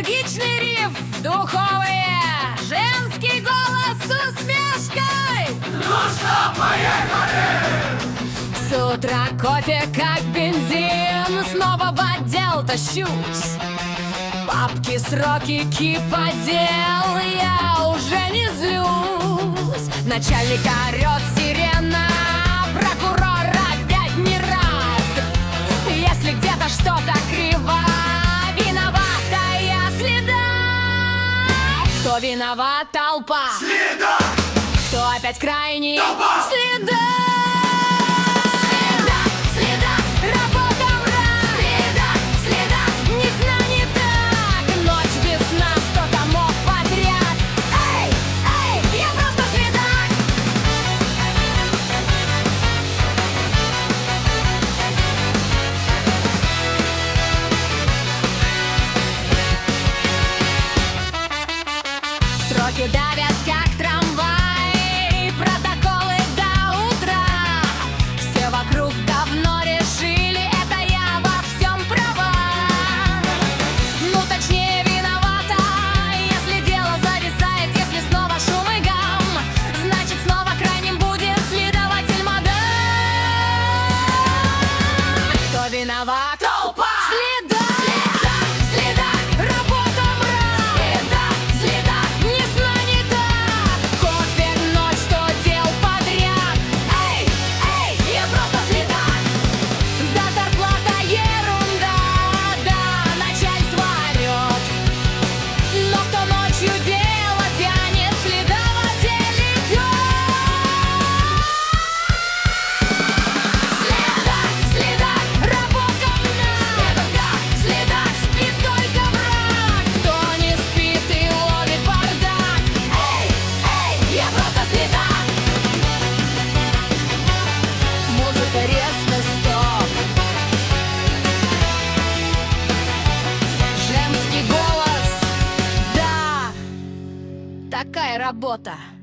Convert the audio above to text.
Энергичный риф, духовые, женский голос с усмешкой. Ну что, поехали! С утра кофе как бензин, снова в отдел тащусь. Папки, сроки, кипа дел, я уже не злюсь. Начальник орёт сирена, прокурор опять не рад. Если где-то что-то криво, виновата я следак. Кто виноват? Толпа. Следак! Кто опять крайний? Толпа! Следак. Сроки давят, как трамвай, протоколы до утра. Все вокруг давно решили, это я во всем права. Ну, точнее, виновата, если дело зависает, если снова шум и гам, значит, снова крайним будет следователь мадам. Кто виноват? Толпа! Следак! Резко стоп. Женский голос, да, такая работа.